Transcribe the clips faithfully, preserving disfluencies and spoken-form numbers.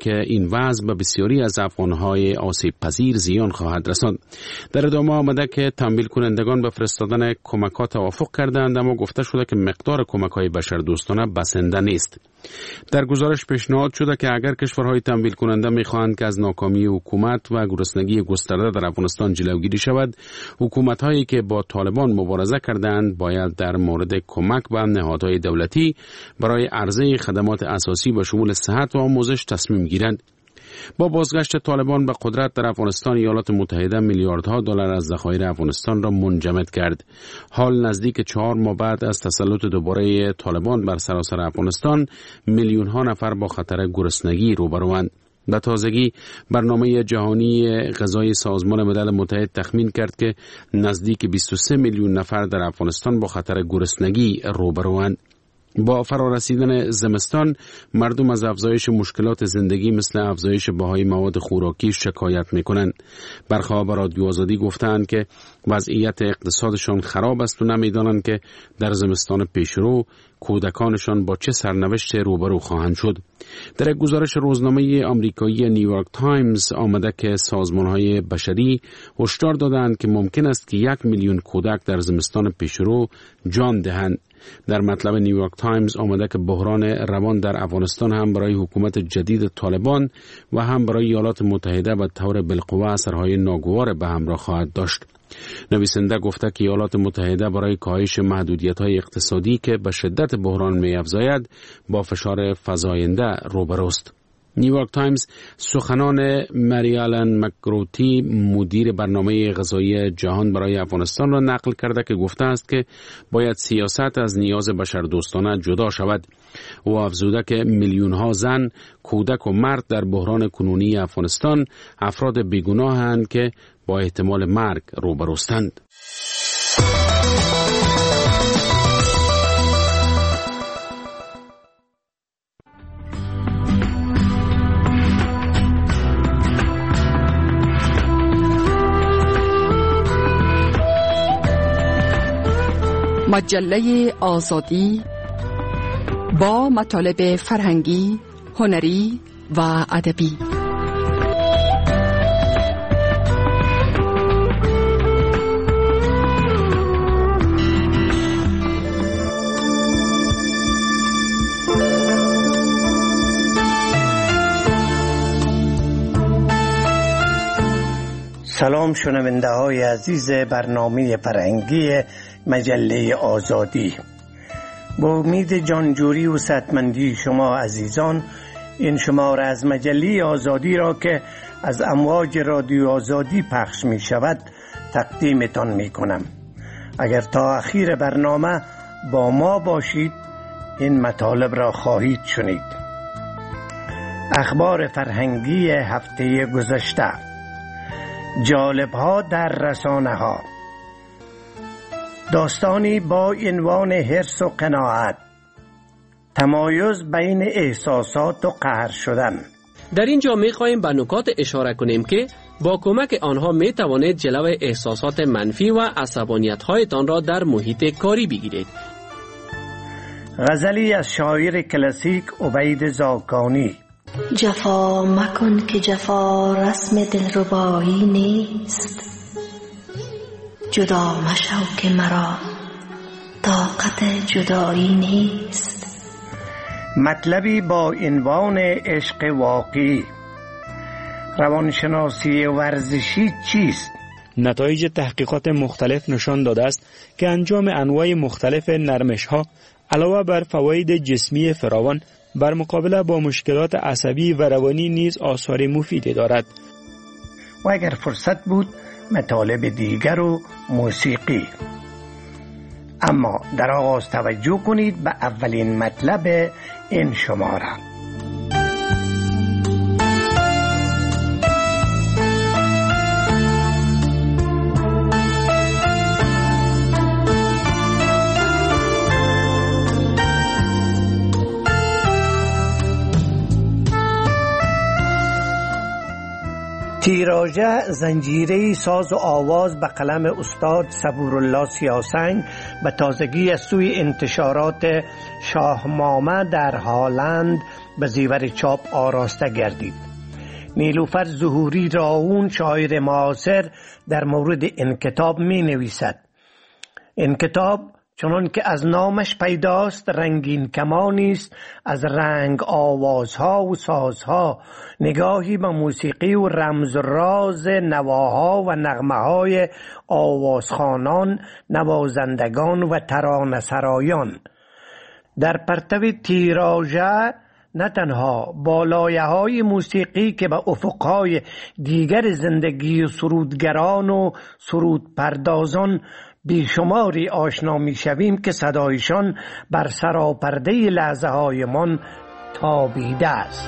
که این وضع به بسیاری از افغانهای آسیب پذیر زیان خواهد رساند. در ادامه آمده که تمویل کنندگان به فرستادن کمک‌ها توافق کردند، اما گفته شده که مقدار کمک‌های بشردوستانه بسنده نیست. در گزارش پیشنهاد شده که اگر کشورهای تمویل کننده می‌خواهند که از ناکامی حکومت و گرسنگی گسترده در افغانستان جلوگیری شود، حکومت‌هایی که با طالبان مبارزه کردند باید در مورد کمک به نهادهای دولتی برای عرضه خدمات اساسی به شمول صحت و آموزش تصمیم گیرند. با بازگشت طالبان به قدرت در افغانستان، ایالات متحده میلیاردها دلار از ذخایر افغانستان را منجمد کرد. حال نزدیک چهار ماه بعد از تسلط دوباره طالبان بر سراسر افغانستان، میلیون ها نفر با خطر گرسنگی روبروند. به تازگی برنامه جهانی غذای سازمان ملل متحد تخمین کرد که نزدیک بیست و سه میلیون نفر در افغانستان با خطر گرسنگی روبروند. با فرارسیدن زمستان، مردم از افزایش مشکلات زندگی مثل افزایش بهای مواد خوراکی شکایت میکنند. برخواه به رادیو آزادی گفتند که وضعیت اقتصادشان خراب است و نمیدانند که در زمستان پیشرو کودکانشان با چه سرنوشت روبرو خواهند شد. در یک گزارش روزنامه آمریکایی نیویورک تایمز آمده که سازمان‌های بشری هشدار دادند که ممکن است که یک میلیون کودک در زمستان پیشرو جان دهند. در مطلب نیویورک تایمز آمده که بحران روان در افغانستان هم برای حکومت جدید طالبان و هم برای ایالات متحده به طور بالقوه اثرهای ناگوار به همراه خواهد داشت. نویسنده گفته که ایالات متحده برای کاهش محدودیت‌های اقتصادی که به شدت بحران می‌افزاید با فشار فزاینده روبروست. نیویورک تایمز سخنان مریالن مکروتی، مدیر برنامه غذایی جهان برای افغانستان را نقل کرده که گفته است که باید سیاست از نیاز بشردوستانه جدا شود. او افزوده که میلیون‌ها زن، کودک و مرد در بحران کنونی افغانستان افراد بیگناهند که با احتمال مرگ روبروستند. مجله آزادی با مطالب فرهنگی، هنری و ادبی. سلام شنونده های عزیز برنامه فرهنگی مجله آزادی. با امید جانجوری و صحتمندی شما عزیزان، این شماره از مجله آزادی را که از امواج رادیو آزادی پخش می شود تقدیمتان می کنم. اگر تا اخیر برنامه با ما باشید این مطالب را خواهید شنید. اخبار فرهنگی هفته گذشته، جالب‌ها در رسانه‌ها، داستانی با عنوان حرص و قناعت، تمایز بین احساسات و قهر شدن. در اینجا می‌خواهیم به نکات اشاره کنیم که با کمک آنها می‌توانید جلو احساسات منفی و عصبانیت‌هایتان را در محیط کاری بگیرید. غزلی از شاعر کلاسیک عبید زاکانی. جفا مکن که جفا رسم دلربایی نیست، جدا مشو که مرا طاقت جدایی نیست. مطلبی با عنوان عشق واقعی. روانشناسی ورزشی چیست؟ نتایج تحقیقات مختلف نشان داده است که انجام انواع مختلف نرمش‌ها علاوه بر فواید جسمی فراوان بر مقابله با مشکلات عصبی و روانی نیز آثار مفیدی دارد. و اگر فرصت بود مطالب دیگر و موسیقی. اما در آغاز توجه کنید به اولین مطلب این شماره. تیراژه زنجیره ساز و آواز به قلم استاد صبورالله سیاسنگ به تازگی از سوی انتشارات شاه مامه در هالند به زیور چاپ آراسته گردید. نیلوفر ظهوری راون شاعر معاصر در مورد این کتاب می نویسد: این کتاب چنان که از نامش پیداست رنگین کمانی است از رنگ آوازها و سازها، نگاهی به موسیقی و رمز و راز نواها و نغمه‌های آوازخوانان، نوازندگان و ترانه‌سرایان. در پرتو تیراژه نه تنها با لایه‌های موسیقی که به افقهای دیگر زندگی و سرودگران و سرود پردازان بیشماری آشنا می شویم که صدایشان بر سراپرده لحظه های من تابیده است.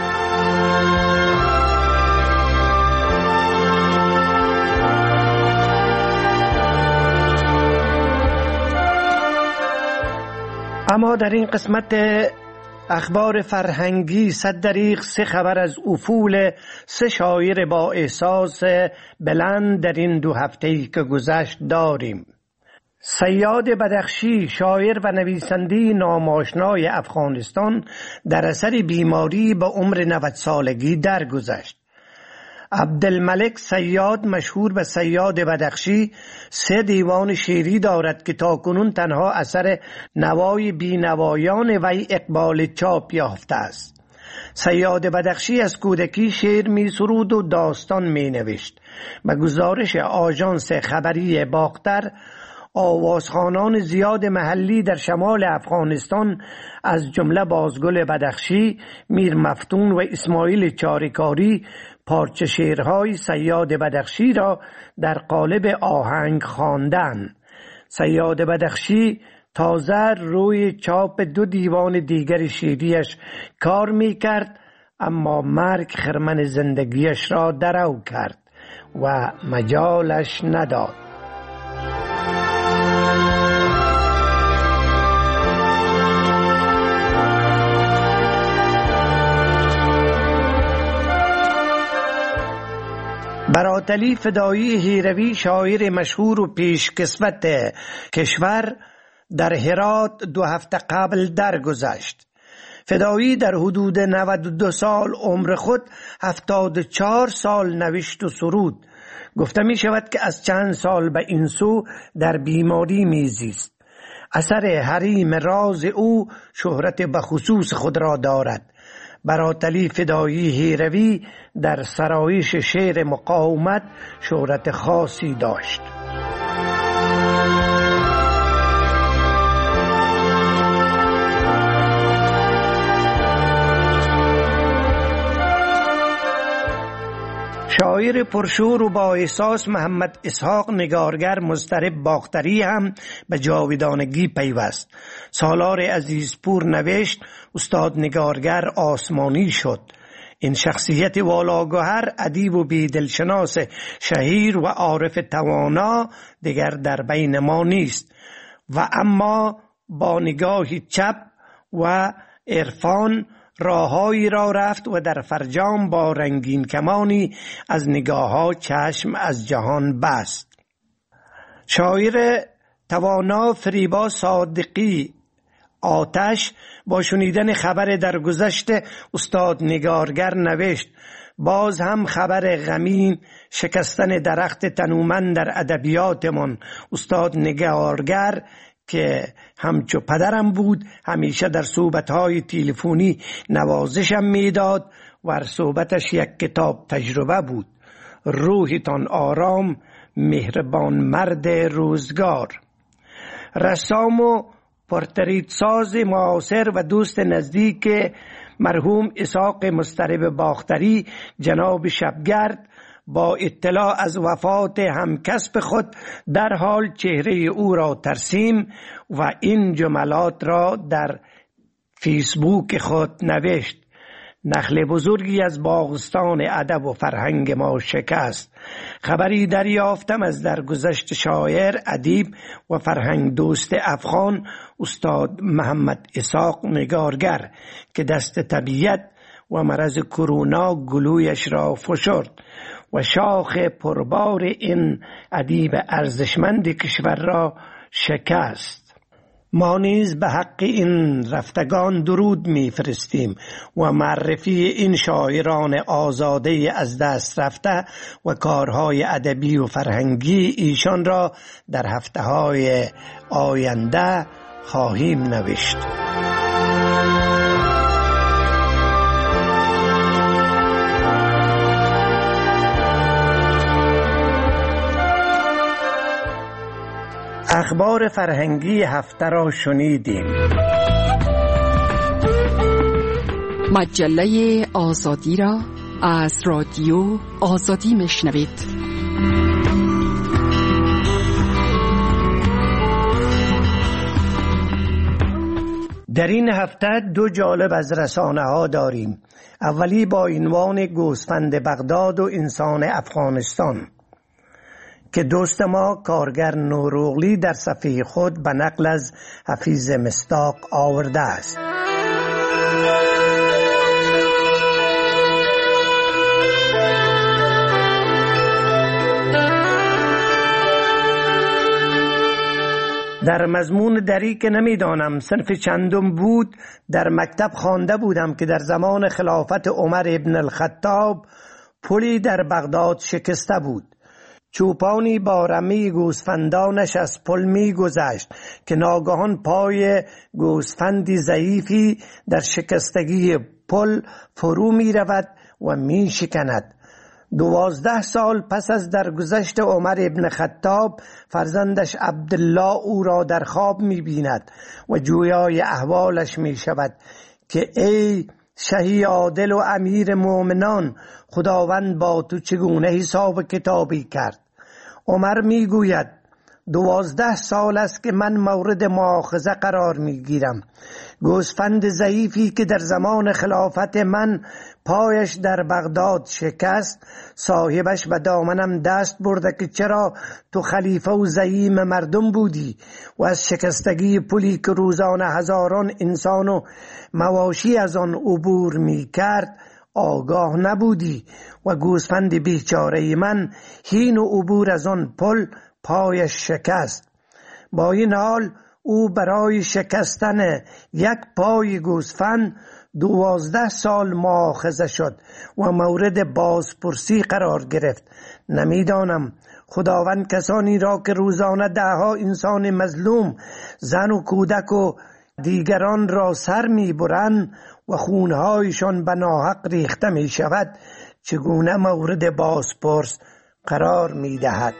اما در این قسمت اخبار فرهنگی صد دریغ سه خبر از افول سه شاعر با احساس بلند در این دو هفته‌ای که گذشت داریم. صیاد بدخشی، شاعر و نویسنده ناماشنای افغانستان، در اثر بیماری به عمر نود سالگی درگذشت. عبدالملک صیاد، مشهور به صیاد بدخشی، سه دیوان شعری دارد که تاکنون تنها اثر نوای بینوایان وی اقبال چاپ یافته است. صیاد بدخشی از کودکی شعر می سرود و داستان می نوشت. به گزارش آژانس خبری باختر، آوازخوانان زیاد محلی در شمال افغانستان از جمله بازگل بدخشی، میر مفتون و اسماعیل چاریکاری پارچه شعرهای صیاد بدخشی را در قالب آهنگ خواندند. صیاد بدخشی تازه روی چاپ دو دیوان دیگر شعریش کار می کرد، اما مرگ خرمن زندگیش را درو کرد و مجالش نداد. براتلی فدایی هیروی، شاعر مشهور و پیشکسوت کشور، در هرات دو هفته قبل درگذشت. فدایی در حدود نود و دو سال عمر خود هفتاد و چهار سال نوشت و سرود. گفته می شود که از چند سال به این سو در بیماری میزیست. اثر حریم راز او شهرت به خصوص خود را دارد. براتلی فدایی هیروی در سرایش شعر مقاومت شهرت خاصی داشت. شاعر پرشور و با احساس محمد اسحاق نگارگر مضطرب باختری هم به جاودانگی پیوست. سالار عزیزپور نوشت: استاد نگارگر آسمانی شد. این شخصیت والاگوهر، ادیب و بیدلشناس شهیر و عارف توانا دیگر در بین ما نیست و اما با نگاهی چپ و عرفان راههایی را رفت و در فرجام با رنگین کمانی از نگاه‌ها چشم از جهان بست. شاعر توانا فریبا صادقی آتش با شنیدن خبر درگذشت استاد نگارگر نوشت: باز هم خبر غمین شکستن درخت تنومند در ادبیاتمان. استاد نگارگر که همچو پدرم بود همیشه در صحبت‌های تلفنی نوازشم میداد و هر صحبتش یک کتاب تجربه بود. روحتان آرام، مهربان مرد روزگار. رسام و پورتریت ساز معاصر و دوست نزدیک مرحوم اسحاق مضطرب باختری، جناب شبگرد، با اطلاع از وفات همکسب خود در حال چهره او را ترسیم و این جملات را در فیسبوک خود نوشت: نخل بزرگی از باغستان ادب و فرهنگ ما شکست. خبری دریافتم از درگذشت شاعر، ادیب و فرهنگ دوست افغان استاد محمد اسحاق نگارگر که دست طبیعت و مرض کرونا گلویش را فشرد و شاخ پربار این ادیب ارزشمند کشور را شکست. ما نیز به حق این رفتگان درود می‌فرستیم و معرفی این شاعران آزاده از دست رفته و کارهای ادبی و فرهنگی ایشان را در هفته‌های آینده خواهیم نوشت. اخبار فرهنگی هفته را شنیدیم. مجله آزادی را از رادیو آزادی میشنوید. در این هفته دو جالب از رسانه ها داریم. اولی با عنوان گوسفند بغداد و انسان افغانستان که دوست ما کارگر نوروغلی در صفحه خود به نقل از حفیظ مصداق آورده است. در مضمون دری که نمیدانم صنف چندم بود در مکتب خوانده بودم که در زمان خلافت عمر ابن الخطاب پلی در بغداد شکسته بود. چوپانی با رمی گوسفندانش از پل می گذشت که ناگهان پای گوسفندی ضعیفی در شکستگی پل فرو می رود و می شکند. دوازده سال پس از درگذشت عمر ابن خطاب فرزندش عبدالله او را در خواب می بیند و جویای احوالش می شود که ای شهی عادل و امیر مومنان، خداوند با تو چگونه حساب کتابی کرد؟ عمر می گوید دوازده سال است که من مورد مؤاخذه قرار می گیرم. گوسفند ضعیفی که در زمان خلافت من پایش در بغداد شکست، صاحبش به دامنم دست برده که چرا تو خلیفه و زعیم مردم بودی و از شکستگی پلی که روزانه هزاران انسان و مواشی از آن عبور می کرد آگاه نبودی و گوسفند بیچاره من هین و عبور از آن پل پایش شکست. با این حال او برای شکستن یک پای گوسفند دوازده سال مؤاخذه شد و مورد بازپرسی قرار گرفت. نمیدانم خداوند کسانی را که روزانه دهها انسان مظلوم، زن و کودک و دیگران را سر میبرند و خونهایشان به ناحق ریخته می شود چگونه مورد بازپرس قرار می دهد.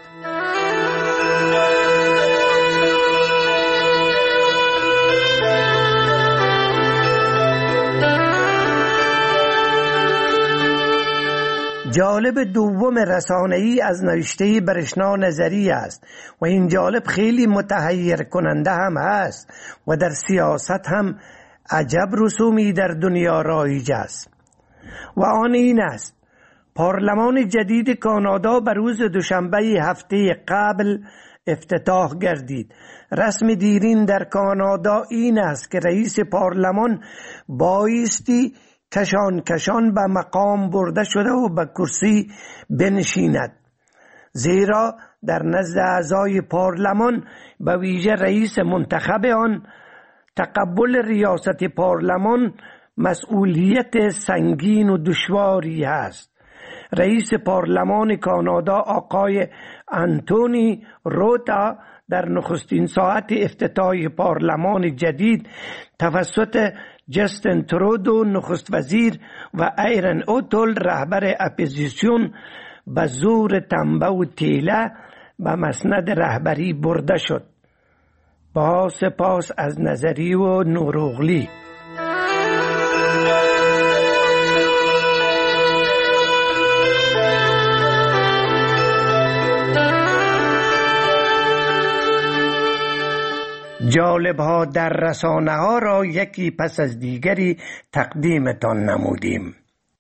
جالب دوم رسانه‌ای از نوشته برشنا نظری است و این جالب خیلی متحیر کننده هم است و در سیاست هم عجب رسومی در دنیا رایج است و آن این است: پارلمان جدید کانادا بر روز دوشنبه هفته قبل افتتاح گردید. رسم دیرین در کانادا این است که رئیس پارلمان بایستی کشان کشان به مقام برده شده و به کرسی بنشیند، زیرا در نزد اعضای پارلمان به ویژه رئیس منتخب آن تقبل ریاست پارلمان مسئولیت سنگین و دشواری است. رئیس پارلمان کانادا آقای انتونی روتا در نخستین ساعت افتتاح پارلمان جدید توسط جستن ترودو نخست وزیر و ایرن اوتول رهبر اپوزیسیون به زور تنبه و تیله به مسند رهبری برده شد. با سپاس از نظری و نوروغلی. جالب ها در رسانه ها را یکی پس از دیگری تقدیمتان نمودیم.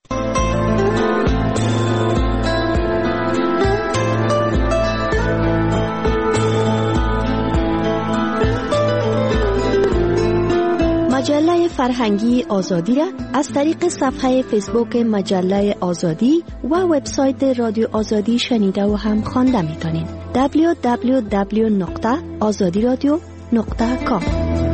مجله فرهنگی آزادی را از طریق صفحه فیسبوک مجله آزادی و وبسایت رادیو آزادی شنیده و هم خوانده می‌تونید. دبلیو دبلیو دبلیو دات آزادی رادیو نقطه کام.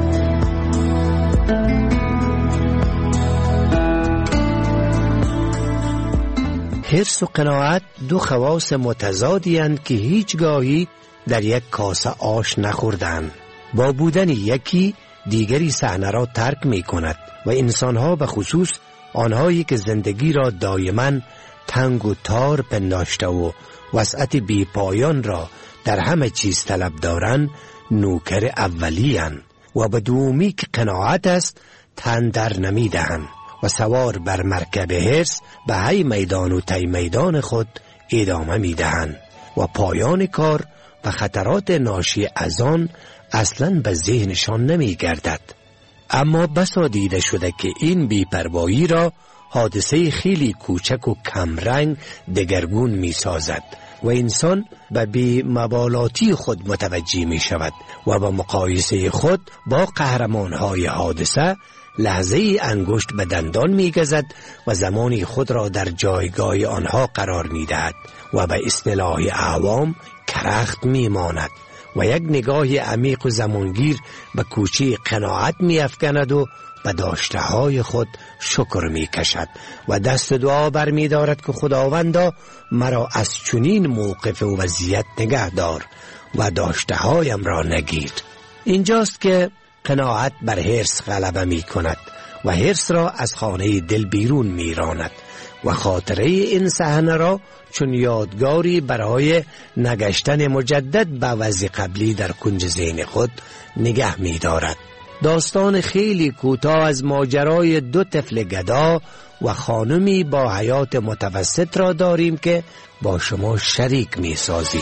حرص و قناعت دو خواص متضادی اند که هیچگاهی در یک کاسه آش نخوردند. با بودن یکی دیگری صحنه را ترک می کند و انسانها به خصوص آنهایی که زندگی را دائما تنگ و تار پنداشته و وسعت بی پایان را در همه چیز طلب دارند نوکر اولی اند و به دومی که قناعت است تن در نمی دهند و سوار بر مرکب حرص به هی میدان و تی میدان خود ادامه می دهند و پایان کار و خطرات ناشی از آن اصلا به ذهنشان نمی گردد. اما بسا دیده شده که این بی‌پروایی را حادثه خیلی کوچک و کمرنگ دگرگون می سازد و انسان به بی‌مبالاتی خود متوجه می شود و با مقایسه خود با قهرمانهای حادثه لحظه انگشت به دندان می گزد و زمانی خود را در جایگاه آنها قرار می دهد و به اصطلاح عوام کرخت می ماند و یک نگاه عمیق و زمانگیر به کوچه قناعت می افکند و به داشته های خود شکر می کشد و دست دعا بر می دارد که خداوندا مرا از چنین موقف و وضعیت نگه دار و داشته هایم را نگیر. اینجاست که قناعت بر حرص غلبه می کند و حرص را از خانه دل بیرون می راند و خاطره این صحنه را چون یادگاری برای نگشتن مجدد به وضع قبلی در کنج ذهن خود نگه می دارد. داستان خیلی کوتاه از ماجرای دو طفل گدا و خانمی با حیات متوسط را داریم که با شما شریک می سازیم.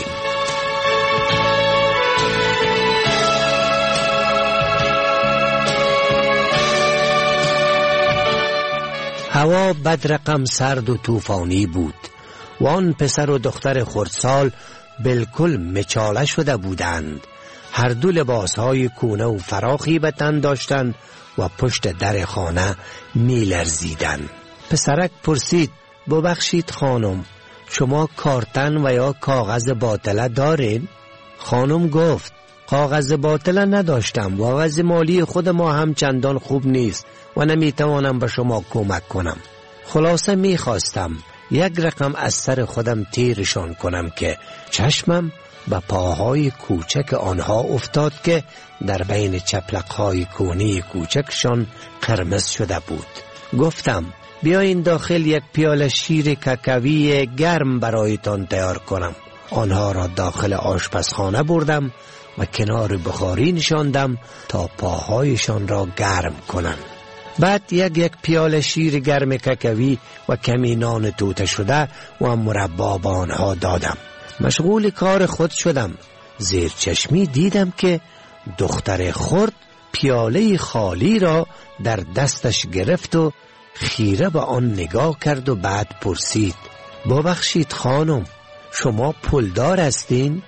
هوا بدرقم سرد و طوفانی بود و آن پسر و دختر خردسال بالکل مچاله شده بودند. هر دو لباسهای کونه و فراخی به تن داشتند و پشت در خانه می لرزیدند. پسرک پرسید: ببخشید خانم، شما کارتن و یا کاغذ باطله دارین؟ خانم گفت: کاغذ باطله نداشتم و وضع مالی خود ما هم چندان خوب نیست و نمیتوانم به شما کمک کنم. خلاصه میخواستم یک رقم از سر خودم تیرشان کنم که چشمم به پاهای کوچک آنها افتاد که در بین چپلقهای کونی کوچکشان قرمز شده بود. گفتم: بیاین داخل یک پیاله شیر کاکائوی گرم برایتان تیار کنم. آنها را داخل آشپزخانه بردم و کنار بخاری نشاندم تا پاهایشان را گرم کنند. بعد یک یک پیاله شیر گرم کاکائوی و کمی نان توته شده و مربا به آنها دادم. مشغول کار خود شدم. زیر چشمی دیدم که دختر خرد پیاله خالی را در دستش گرفت و خیره به آن نگاه کرد و بعد پرسید: ببخشید خانم، شما پولدار هستین؟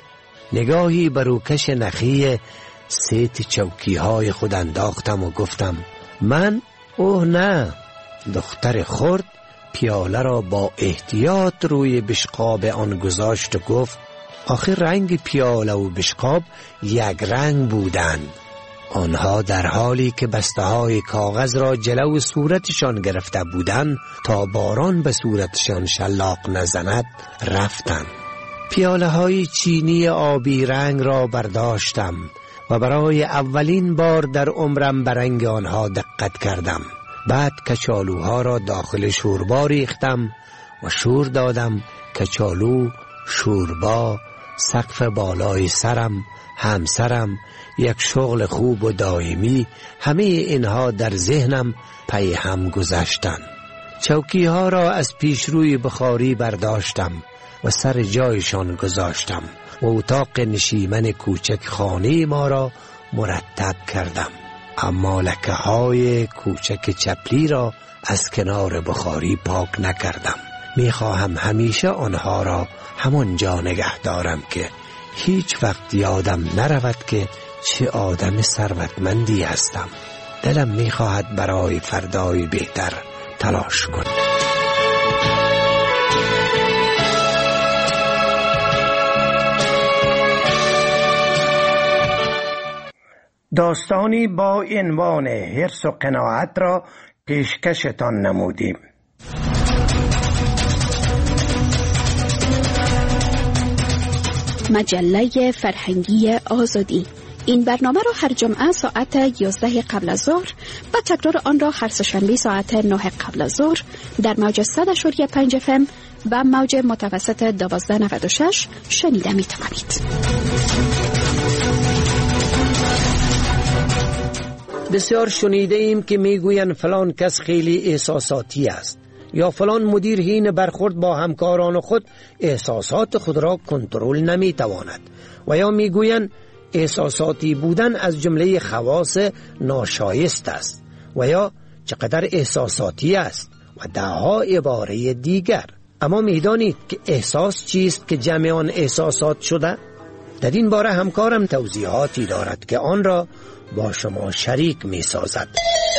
نگاهی بر روکش نخی سیت چوکی های خود انداختم و گفتم: من؟ اوه نه. دختر خرد پیاله را با احتیاط روی بشقاب آن گذاشت و گفت: آخه رنگ پیاله و بشقاب یک رنگ بودند. آنها در حالی که بسته های کاغذ را جلو صورتشان گرفته بودند تا باران به صورتشان شلاق نزند رفتند. پیاله های چینی آبی رنگ را برداشتم و برای اولین بار در عمرم به رنگ آنها دقت کردم. بعد کچالوها را داخل شوربا ریختم و شور دادم. کچالو، شوربا، سقف بالای سرم، همسرم، یک شغل خوب و دائمی، همه اینها در ذهنم پی هم گذشتند. چوکی ها را از پیش روی بخاری برداشتم و سر جایشان گذاشتم و اتاق نشیمن کوچک خانه ما را مرتب کردم. اما لکه های کوچک چپلی را از کنار بخاری پاک نکردم. میخواهم همیشه آنها را همانجا نگه دارم که هیچ وقت یادم نرود که چه آدم ثروتمندی هستم. دلم میخواهد برای فردای بهتر تلاش کنم. داستانی با عنوان حرص و قناعت را پیشکشتان نمودیم. مجله فرهنگی آزادی. این برنامه را هر جمعه ساعت یازده قبل از ظهر و تکرار آن را هر سه‌شنبه ساعت نه قبل از ظهر در موج صد و پنج اف ام و موج متوسط دوازده نود و شش شنیده می توانید. بسیار شنیده ایم که می گویند فلان کس خیلی احساساتی است یا فلان مدیر حین برخورد با همکاران خود احساسات خود را کنترل نمی تواند و یا می گویند احساساتی بودن از جمله خواص ناشایست است و یا چقدر احساساتی است و دهها عباره دیگر. اما می دانید که احساس چیست که جمع آن احساسات شده؟ در این باره همکارم توضیحاتی دارد که آن را با شما شریک می سازد.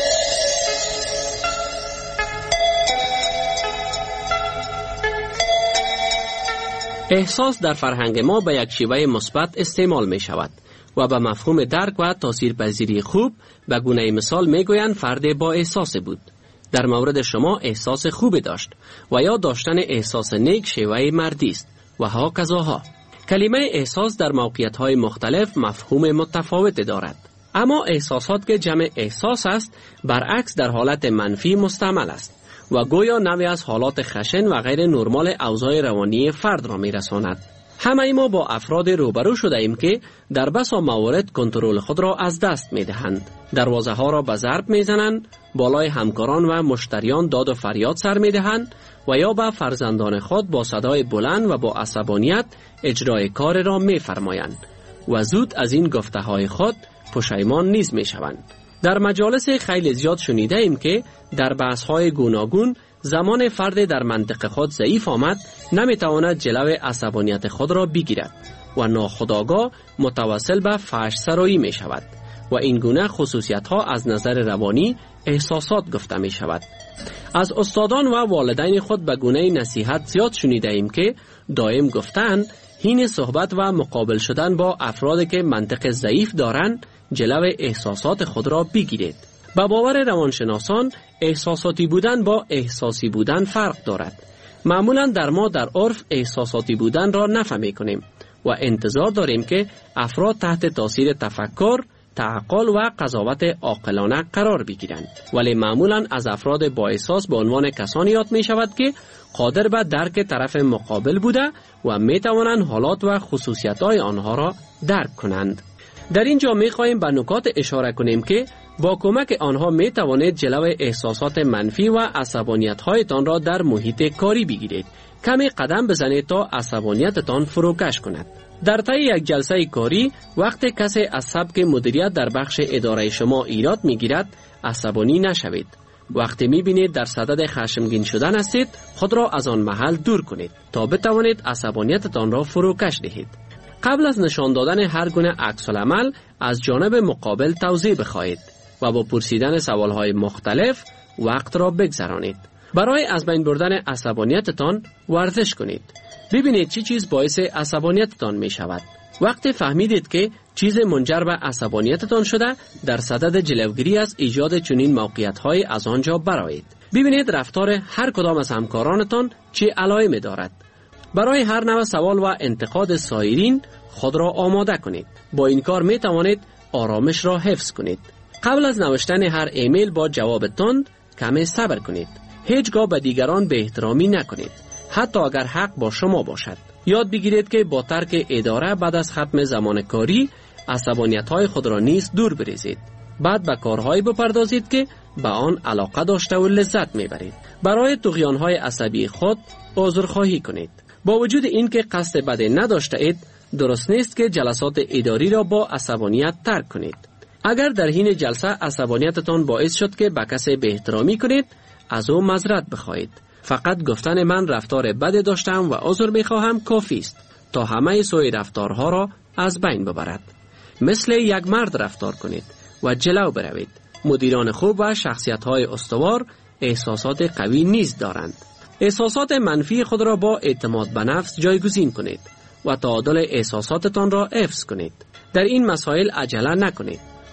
احساس در فرهنگ ما به یک شیوه مثبت استعمال می شود و به مفهوم درک و تاثیرپذیری خوب به گونه مثال می گویند فرد با احساس بود. در مورد شما احساس خوب داشت و یا داشتن احساس نیک شیوه مردی است و ها کذاها. کلمه احساس در موقعیت‌های مختلف مفهوم متفاوت دارد. اما احساسات که جمع احساس است برعکس در حالت منفی مستعمل است و گویا نوعی از حالات خشن و غیر نرمال اوضاع روانی فرد را می رساند. همه ما با افراد روبرو شده ایم که در بسا موارد کنترل خود را از دست می دهند. دروازه ها را به ضرب می زنند، بالای همکاران و مشتریان داد و فریاد سر می دهند و یا به فرزندان خود با صدای بلند و با عصبانیت اجرای کار را می فرمایند و زود از این گفته های خود پشیمان نیز می شوند. در مجالس خیلی زیاد شنیده ایم که در بحث های گوناگون زمان فرد در منطق خود ضعیف آمد نمی تواند جلو عصبانیت خود را بگیرد و ناخودآگاه متوسل به فحش سرایی می شود و این گونه خصوصیت ها از نظر روانی احساسات گفته می شود. از استادان و والدین خود به گونه نصیحت زیاد شنیده ایم که دائم گفتند حین صحبت و مقابل شدن با افرادی که منطق ضعیف دارند جلو احساسات خود را بگیرید. به باور روانشناسان احساساتی بودن با احساسی بودن فرق دارد. معمولا در ما در عرف احساساتی بودن را نفهمی کنیم و انتظار داریم که افراد تحت تاثیر تفکر، تعقل و قضاوت عاقلانه قرار بگیرند، ولی معمولا از افراد با احساس به عنوان کسانی یاد می شود که قادر به درک طرف مقابل بوده و می توانند حالات و خصوصیت های آنها را درک کنند. در اینجا می خواهیم به نکات اشاره کنیم که با کمک آنها می توانید جلو احساسات منفی و عصبانیت هایتان را در محیط کاری بگیرید. کمی قدم بزنید تا عصبانیتتان فروکش کند. در طی یک جلسه کاری وقتی کسی از سبک مدیریت در بخش اداره شما ایراد می گیرد عصبانی نشوید. وقتی می بینید در صدد خشمگین شدن هستید خود را از آن محل دور کنید تا بتوانید عصبانیتتان را فروکش دهید. قبل از نشان دادن هر گونه عکس العمل از جانب مقابل توضیح بخواهید و با پرسیدن سوالهای مختلف وقت را بگذرانید. برای از بین بردن عصبانیتتان ورزش کنید. ببینید چی چیز باعث عصبانیتتان می شود. وقتی فهمیدید که چیز منجر به عصبانیتتان شده در صدد جلوگیری از ایجاد چنین موقعیت‌های از آنجا برآیید. ببینید رفتار هر کدام از همکارانتان چه علائمی دارد. برای هر نوع سوال و انتقاد سایرین خود را آماده کنید. با این کار می توانید آرامش را حفظ کنید. قبل از نوشتن هر ایمیل با جواب تند کمی صبر کنید. هیچگاه به دیگران به احترامی نکنید، حتی اگر حق با شما باشد. یاد بگیرید که با ترک اداره بعد از ختم زمان کاری عصبانیت‌های خود را نیز دور بریزید. بعد به کارهایی بپردازید که به آن علاقه داشته و لذت میبرید. برای طغیان‌های عصبی خود عذرخواهی کنید. با وجود اینکه قصد بدی نداشته اید، درست نیست که جلسات اداری را با عصبانیت ترک کنید. اگر در حین جلسه عصبانیتتان باعث شد که به کسی به احترامی کنید، از او معذرت بخواهید. فقط گفتن من رفتار بدی داشتم و عذر میخواهم کافی است تا همه سوء رفتارها را از بین ببرد. مثل یک مرد رفتار کنید و جلو بروید. مدیران خوب و شخصیت‌های استوار احساسات قوی نیز دارند. احساسات منفی خود را با اعتماد به نفس جایگزین کنید و تعادل احساساتتان را حفظ کنید. در این مسائل عجله نکنید.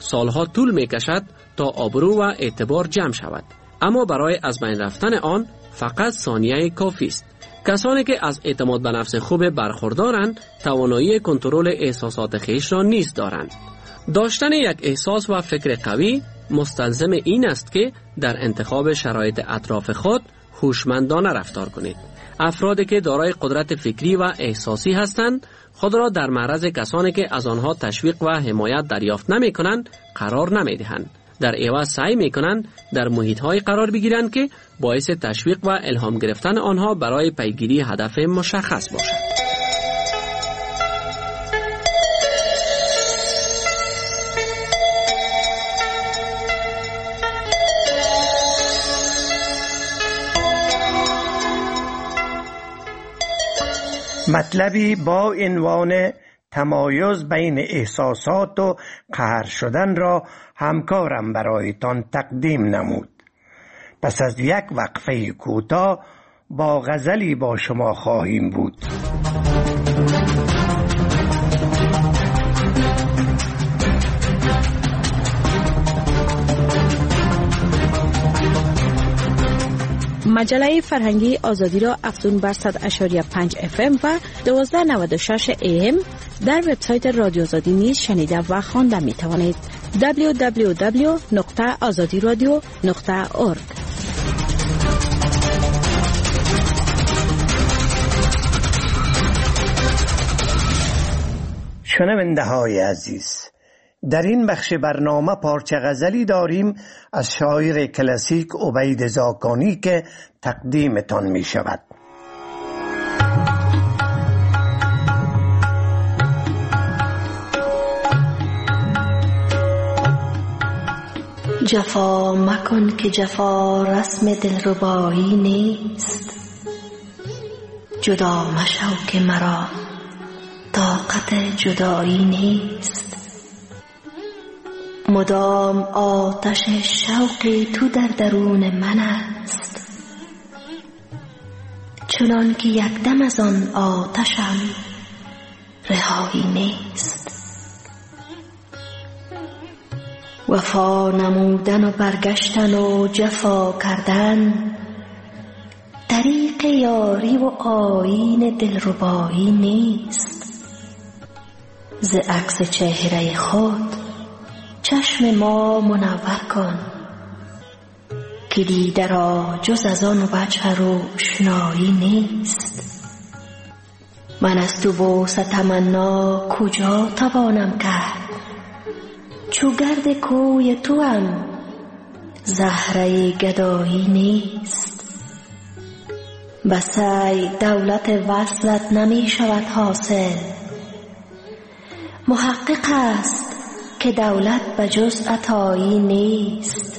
سالها طول می کشد تا آبرو و اعتبار جمع شود، اما برای از بین رفتن آن فقط ثانیه کافی است. کسانی که از اعتماد به نفس خوب برخوردارند توانایی کنترل احساسات خیش را نیز دارند. داشتن یک احساس و فکر قوی مستلزم این است که در انتخاب شرایط اطراف خود هوشمندانه رفتار کنید. افرادی که دارای قدرت فکری و احساسی هستند خود را در معرض کسانی که از آنها تشویق و حمایت دریافت نمی کنند قرار نمی دهند. در عوض سعی می کنند در محیط های قرار بگیرند که باعث تشویق و الهام گرفتن آنها برای پیگیری هدف مشخص باشد. مطلبی با عنوان تمایز بین احساسات و قهر شدن را همکارم برایتان تقدیم نمود. پس از یک وقفه کوتاه با غزلی با شما خواهیم بود. مجله فرهنگی آزادی را افزون بر صد و شش و پنج اف ام و دوازده نود و شش ای ام در وبسایت رادیو آزادی نیز شنیده و خوانده می توانید. دبلیو دبلیو دبلیو دات آزادی رادیو دات اورگ. شنونده های عزیز، در این بخش برنامه پارچه غزلی داریم از شاعر کلاسیک عبید زاکانی که تقدیمتان می شود. جفا مکن که جفا رسم دلربایی نیست، جدا مشو که مرا طاقت جدایی نیست. مدام آتش شوق تو در درون من است، چنان که یک دم از آن آتشم رهایی نیست. وفا نمودن و برگشتن و جفا کردن طریق یاری و آیین دلربایی نیست. ز عکس چهره خود چشم ما منور کن که دیده را جز از آن وجه روشنایی نیست. من از تو بوسه تمنا کجا توانم کرد، چو گرد کوی تو هم زهره گدایی نیست. بسای دولت وصلت نمی شود حاصل، محقق است که دولت بجز عطایی نیست.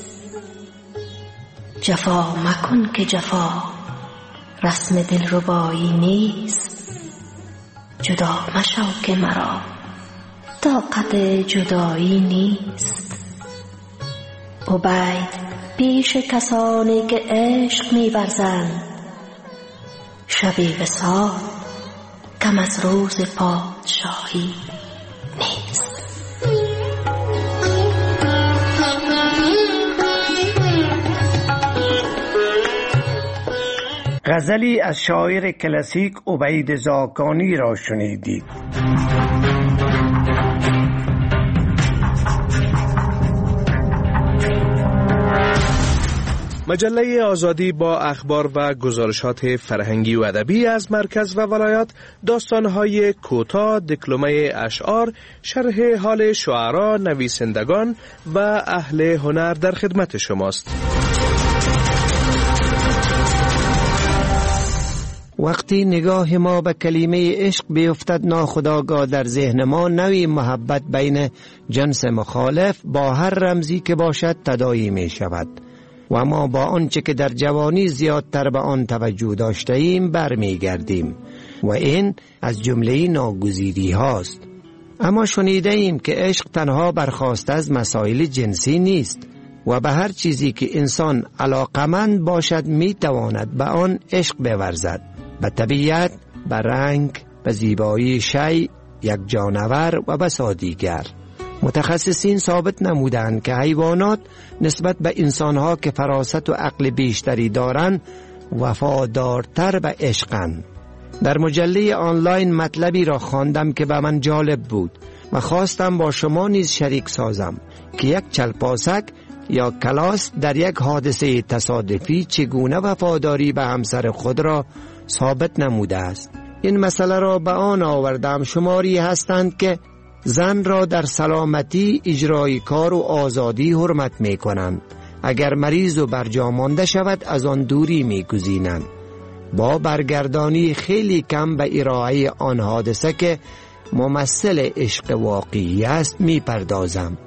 جفا مکن که جفا رسم دلربایی نیست، جدا مشو که مرا طاقت جدایی نیست. عبید پیش کسانی که عشق می‌ورزند، شب وصال کم از روز پادشاهی نیست. غزلی از شاعر کلاسیک عبید زاکانی را شنیدید. مجله آزادی با اخبار و گزارشات فرهنگی و ادبی از مرکز و ولایات، داستان‌های کوتاه، دکلمه اشعار، شرح حال شعرا، نویسندگان و اهل هنر در خدمت شماست. وقتی نگاه ما به کلمه عشق بیفتد، ناخودآگاه در ذهن ما نوعی محبت بین جنس مخالف با هر رمزی که باشد تداعی می شود و ما با آنچه که در جوانی زیادتر به آن توجه داشته ایم برمی گردیم و این از جمله ناگزیری هاست. اما شنیده ایم که عشق تنها برخاسته از مسائل جنسی نیست و به هر چیزی که انسان علاقمند باشد می تواند به آن عشق بورزد، به طبیعت، به رنگ، به زیبایی شیء، یک جانور و بسا دیگر. متخصصین ثابت نمودند که حیوانات نسبت به انسانها که فراست و عقل بیشتری دارند وفادارتر و عشقند. در مجله آنلاین مطلبی را خواندم که به من جالب بود و خواستم با شما نیز شریک سازم که یک چلپاسک یا کلاس در یک حادثه تصادفی چگونه وفاداری به همسر خود را ثابت نموده است. این مسئله را به آن آوردم شماری هستند که زن را در سلامتی، اجرای کار و آزادی حرمت می کنند. اگر مریض و برجا مانده شود از آن دوری می گزینند. با برگردانی خیلی کم به ارائه آن حادثه که ممثل عشق واقعی است می پردازم.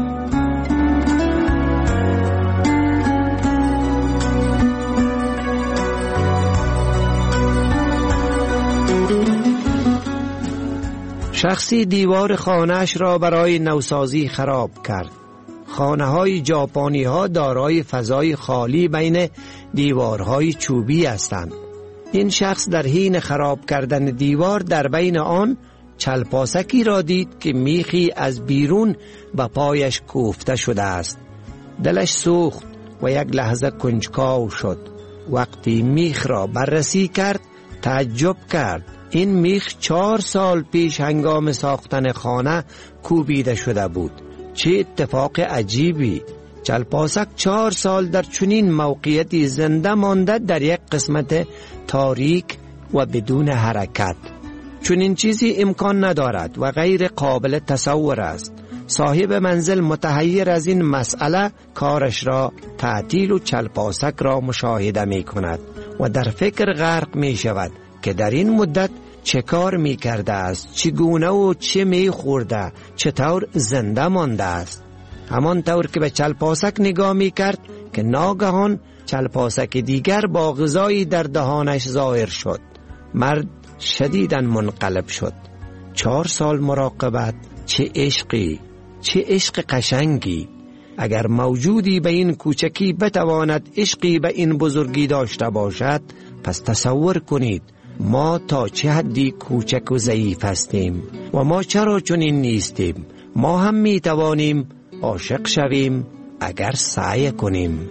شخصی دیوار خانه‌اش را برای نوسازی خراب کرد. خانه‌های ژاپنی ها دارای فضای خالی بین دیوارهای چوبی هستند. این شخص در حین خراب کردن دیوار در بین آن چلپاسکی را دید که میخی از بیرون به پایش کوفته شده است. دلش سوخت و یک لحظه کنجکاو شد. وقتی میخ را بررسی کرد تعجب کرد. این میخ چهار سال پیش هنگام ساختن خانه کوبیده شده بود. چه اتفاق عجیبی! چلپاسک چهار سال در چنین موقعیتی زنده مانده در یک قسمت تاریک و بدون حرکت. چنین چیزی امکان ندارد و غیر قابل تصور است. صاحب منزل متحیر از این مسئله کارش را تعطیل و چلپاسک را مشاهده می کند و در فکر غرق می شود که در این مدت چه کار می کرده است، چگونه و چه می خورده، چطور زنده مانده است. همان طور که به چلپاسک نگاه می کرد که ناگهان چلپاسک دیگر با غذایی در دهانش ظاهر شد. مرد شدیداً منقلب شد. چهار سال مراقبت، چه عشقی، چه عشق قشنگی. اگر موجودی به این کوچکی بتواند عشقی به این بزرگی داشته باشد، پس تصور کنید ما تا چه حدی کوچک و ضعیف هستیم و ما چرا چنین نیستیم. ما هم می توانیم عاشق شویم اگر سعی کنیم.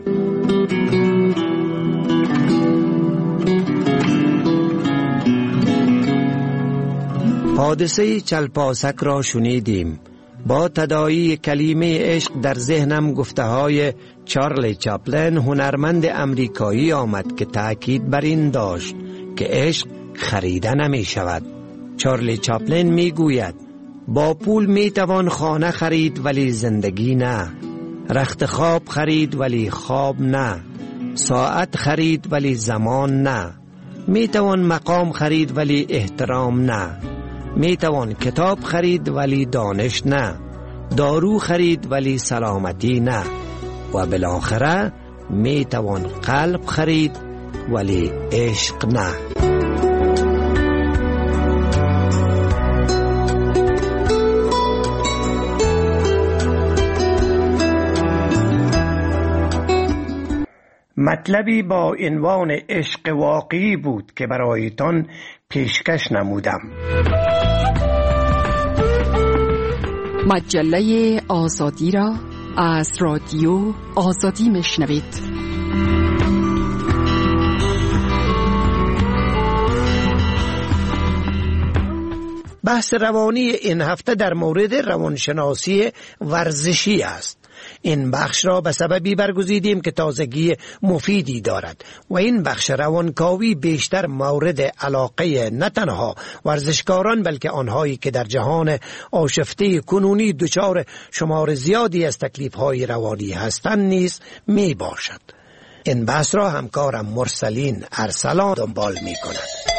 حادثه چلپاسک را شنیدیم. با تداعی کلمه عشق در ذهنم گفته های چارلی چاپلن هنرمند امریکایی آمد که تأکید بر این داشت که عشق خریده نمی شود. چارلی چاپلن می گوید با پول می توان خانه خرید ولی زندگی نه. رخت خواب خرید ولی خواب نه. ساعت خرید ولی زمان نه. می توان مقام خرید ولی احترام نه. می توان کتاب خرید ولی دانش نه. دارو خرید ولی سلامتی نه. و بالاخره می توان قلب خرید ولی عشق نه. مطلبی با عنوان عشق واقعی بود که برایتان پیشکش نمودم. مجله آزادی را از رادیو آزادی میشنوید. بحث روانی این هفته در مورد روانشناسی ورزشی است. این بخش را به سببی برگزیدیم که تازگی مفیدی دارد و این بخش روانکاوی بیشتر مورد علاقه نه تنها ورزشکاران بلکه آنهایی که در جهان آشفته کنونی دچار شمار زیادی از تکلیف‌های روانی هستند نیز می باشد. این بحث را همکارم مرسلین ارسلان دنبال می کند.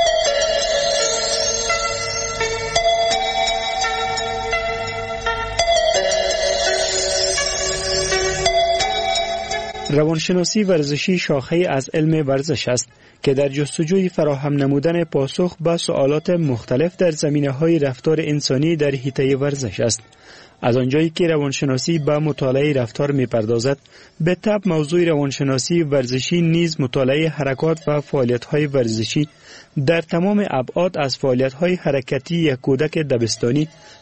روانشناسی ورزشی شاخه‌ای از علم ورزش است که در جستجوی فراهم نمودن پاسخ به سوالات مختلف در زمینه‌های رفتار انسانی در حیطه ورزش است. از آنجایی که روانشناسی به مطالعه رفتار می‌پردازد، به طبع موضوع روانشناسی ورزشی نیز مطالعه حرکات و فعالیت‌های ورزشی در تمام ابعاد از فعالیت‌های حرکتی یک کودک دبستانی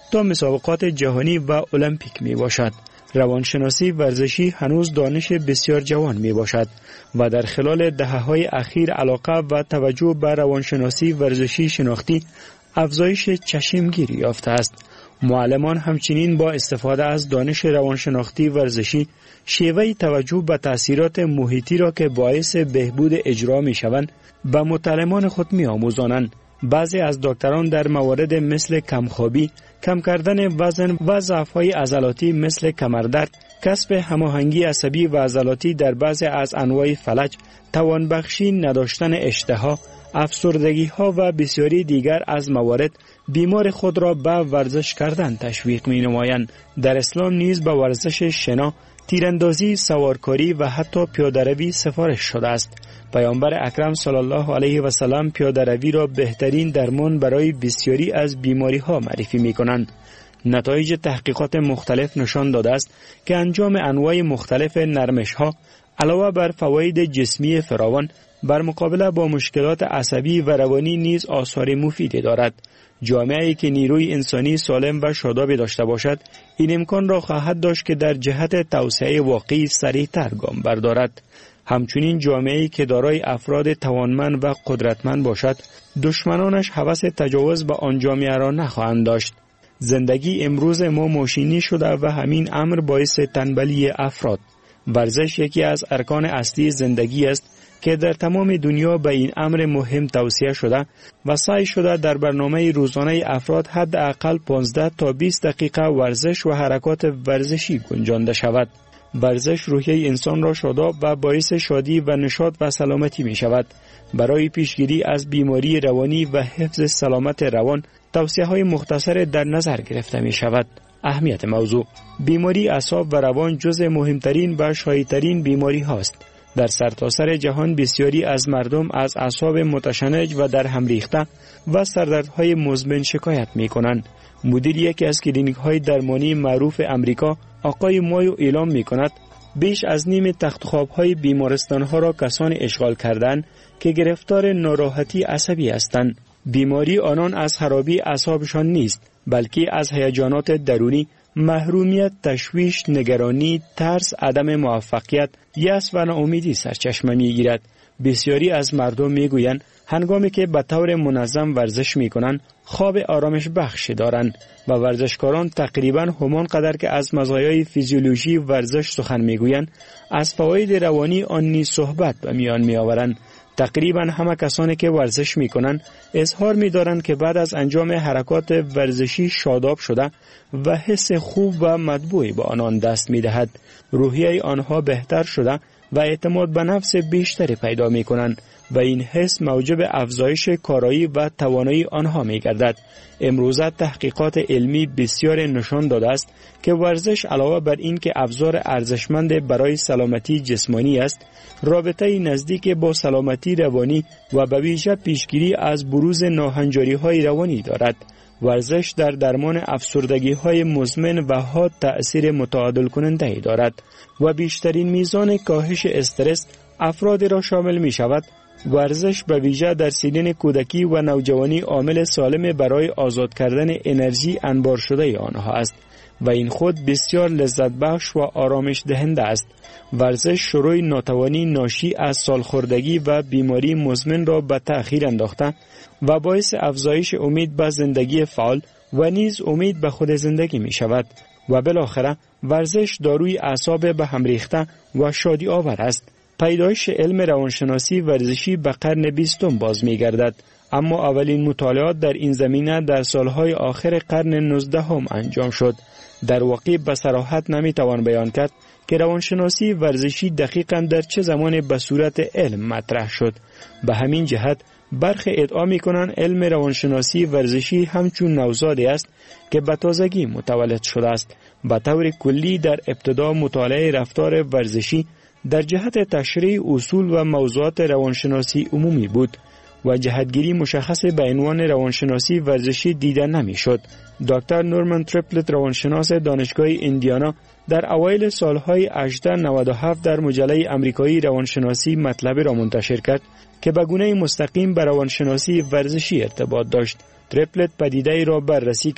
تا مسابقات جهانی و المپیک می باشد. روانشناسی ورزشی هنوز دانش بسیار جوان می باشد و در خلال دهه‌های اخیر علاقه و توجه به روانشناسی ورزشی شناختی افزایش چشمگیری یافته است. معلمان همچنین با استفاده از دانش روانشناختی ورزشی شیوه توجه به تأثیرات محیطی را که باعث بهبود اجرا می شوند به متعلمان خود می آموزانند. بعضی از دکتران در موارد مثل کمخوابی، کم کردن وزن و ضعف‌های عضلاتی مثل کمردرد، کسب هماهنگی عصبی و عضلاتی در بعضی از انواع فلج، توانبخشی نداشتن اشتها، افسردگی‌ها و بسیاری دیگر از موارد بیمار خود را به ورزش کردن تشویق می‌نمایند. در اسلام نیز به ورزش شنا، تیراندازی، سوارکاری و حتی پیاده‌روی سفارش شده است. پیامبر اکرم صلی الله علیه و سلم پیاده‌روی را بهترین درمان برای بسیاری از بیماری‌ها معرفی می‌کنند. نتایج تحقیقات مختلف نشان داده است که انجام انواع مختلف نرمش‌ها علاوه بر فواید جسمی فراوان بر مقابله با مشکلات عصبی و روانی نیز آثار مفیدی دارد. جامعه‌ای که نیروی انسانی سالم و شادابی داشته باشد، این امکان را خواهد داشت که در جهت توسعه واقعی سریع‌تر گام بردارد. همچنین جامعه‌ای که دارای افراد توانمند و قدرتمند باشد، دشمنانش هوس تجاوز به آن جامعه را نخواهند داشت. زندگی امروز ما ماشینی شده و همین امر باعث تنبلی افراد. ورزش یکی از ارکان اصلی زندگی است که در تمام دنیا به این امر مهم توصیه شده و سعی شده در برنامه روزانه افراد حداقل پانزده تا بیست دقیقه ورزش و حرکات ورزشی گنجانده شود. ورزش روحیه انسان را شاداب و باعث شادی و نشاط و سلامتی می شود. برای پیشگیری از بیماری روانی و حفظ سلامت روان توصیه های مختصر در نظر گرفته می شود. اهمیت موضوع: بیماری اعصاب و روان جزء مهمترین و شایع‌ترین بیماری هاست. در سرتاسر جهان بسیاری از مردم از اعصاب متشنج و در هم ریخته و سردردهای مزمن شکایت می کنند. مدیر یکی از کلینیک های درمانی معروف امریکا، آقای مایو، اعلام می کند بیش از نیم تخت خواب های بیمارستان ها را کسانی اشغال کردند که گرفتار ناراحتی عصبی هستند. بیماری آنان از خرابی اعصابشان نیست، بلکه از هیجانات درونی، محرومیت، تشویش، نگرانی، ترس، عدم موفقیت، یأس و ناامیدی سرچشمه میگیرد. بسیاری از مردم میگویند هنگامی که به طور منظم ورزش میکنند خواب آرامش بخشی دارند و ورزشکاران تقریبا همان قدر که از مزایای فیزیولوژی ورزش سخن میگویند، از فواید روانی آن نیز صحبت به میان میآورند. تقریبا همه کسانی که ورزش میکنند اظهار می‌دارند که بعد از انجام حرکات ورزشی شاداب شده و حس خوب و مطبوعی به آنان دست می‌دهد. روحیه آنها بهتر شده و اعتماد به نفس بیشتری پیدا می‌کنند و این حس موجب افزایش کارایی و توانایی آنها می‌گردد. امروزه تحقیقات علمی بسیار نشان داده است که ورزش علاوه بر این که ابزار ارزشمند برای سلامتی جسمانی است، رابطه نزدیک با سلامتی روانی و به ویژه پیشگیری از بروز ناهنجاری‌های روانی دارد. ورزش در درمان افسردگی‌های مزمن و حاد تأثیر متعادل کننده دارد و بیشترین میزان کاهش استرس افراد را شامل می شود. ورزش به ویژه در سنین کودکی و نوجوانی عامل سالم برای آزاد کردن انرژی انبار شده آنها است و این خود بسیار لذت بخش و آرامش دهنده است. ورزش شروع ناتوانی ناشی از سالخوردگی و بیماری مزمن را به تأخیر انداخته و باعث افزایش امید به زندگی فعال و نیز امید به خود زندگی می شود و بالاخره ورزش داروی اعصاب به هم ریخته و شادی آور است. پیدایش علم روانشناسی ورزشی به قرن بیستم باز می گردد، اما اولین مطالعات در این زمینه در سالهای آخر قرن نوزدهم انجام شد. در واقع به صراحت نمی توان بیان کرد که روانشناسی ورزشی دقیقاً در چه زمان به صورت علم مطرح شد. به همین جهت برخی ادعا می کنند علم روانشناسی ورزشی همچون نوزادی است که به تازگی متولد شده است. به طور کلی در ابتدا مطالعه رفتار ورزشی در جهت تشریح اصول و موضوعات روانشناسی عمومی بود و جهتگیری مشخص به عنوان روانشناسی ورزشی دیده نمی شد. دکتر نورمن تریپلت، روانشناس دانشگاه ایندیانا، در اوایل سالهای هزار و هشتصد و نود و هفت در مجله امریکایی روانشناسی مطلبی را منتشر کرد که به گونه مستقیم به روانشناسی ورزشی ارتباط داشت. تریپلت پدیده‌ای را بررسی کرد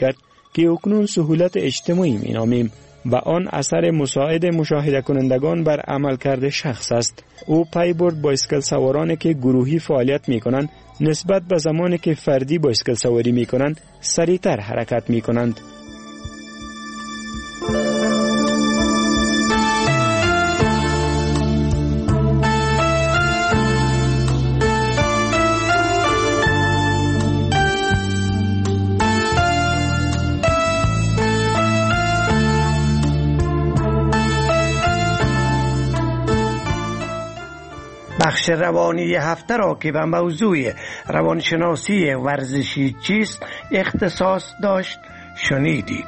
که اکنون سهولت اجتماعی می نامیم و آن اثر مساعد مشاهده کنندگان بر عملکرد شخص است. او پی برد بایسکل سوارانی که گروهی فعالیت می کنند نسبت به زمانی که فردی بایسکل سواری می کنند سریعتر حرکت می کنند. بخش روانی هفته را که به موضوع روانشناسی ورزشی چیست اختصاص داشت شنیدید.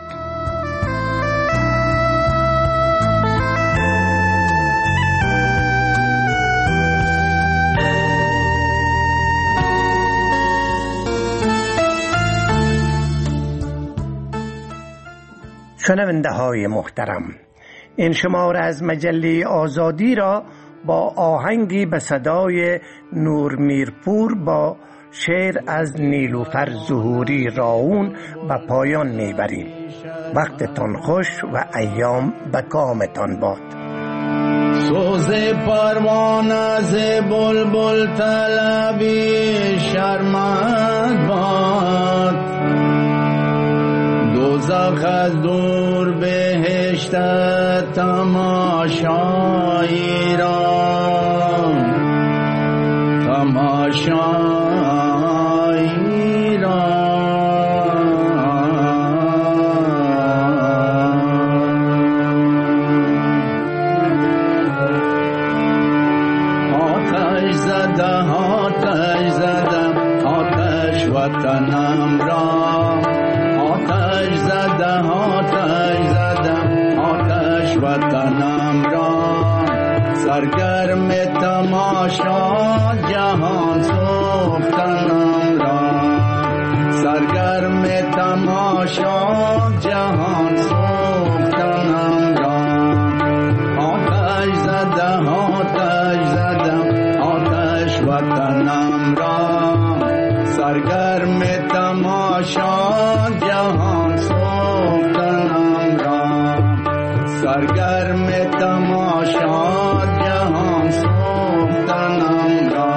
شنونده های محترم، این شماره از مجله آزادی را با آهنگی به صدای نور میرپور با شعر از نیلوفر ظهوری راون به پایان میبریم. وقتتان خوش و ایام به کامتان باد. سوز پروان از بلبل طلبی شرمت باد، دوزخ از دور بهشت تماشایی را تماشایی را آتش زدم آتش زدم آتش وطنم را، آتش زدم آتش زدم آتش وطنم را، سرگرم تماشا جهان سوختنم را، سرگرم تماشا جهان سوختنم را، آتش زدم آتش زدم آتش وطنم را، سرگرم تماشا جهان سوختنم را، سرگرم تماشا جهان سوختنم را.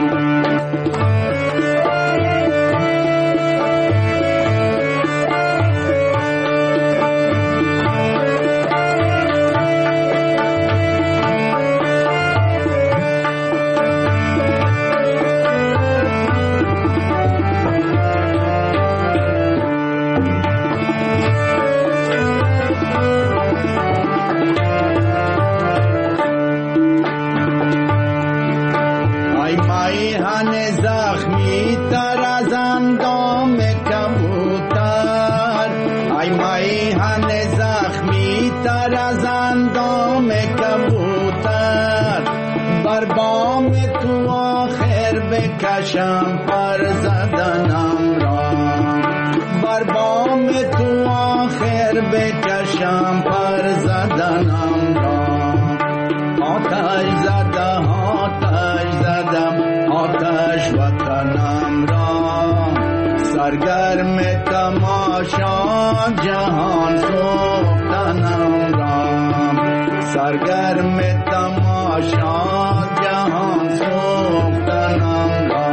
کشم پر زدنم را، بر بام تو آخر بکشم پر زدنم را، آتش زدم آتش زدم آتش وطنم را، سرگرم تماشا جهان سوختنم را، سرگرم تماشا جهان سوختنم را.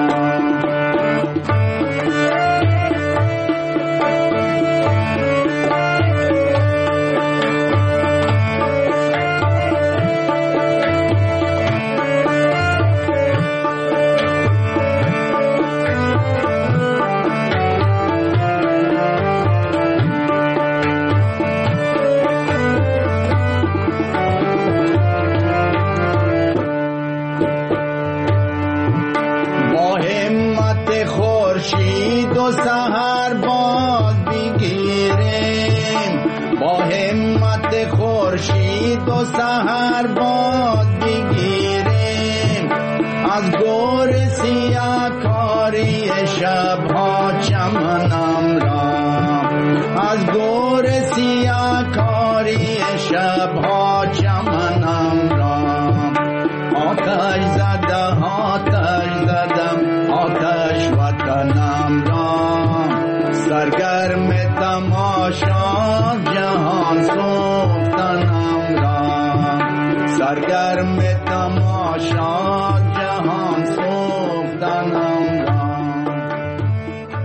سحر باد بگیریم از گور سیاه کاری شبها چمنم را، از گور سیاه کاری شبها چمنم را، آتش زدم آتش زدم آتش وطنم را، سرگرم تماشا جهان سوختنم را، سرگرم تماشا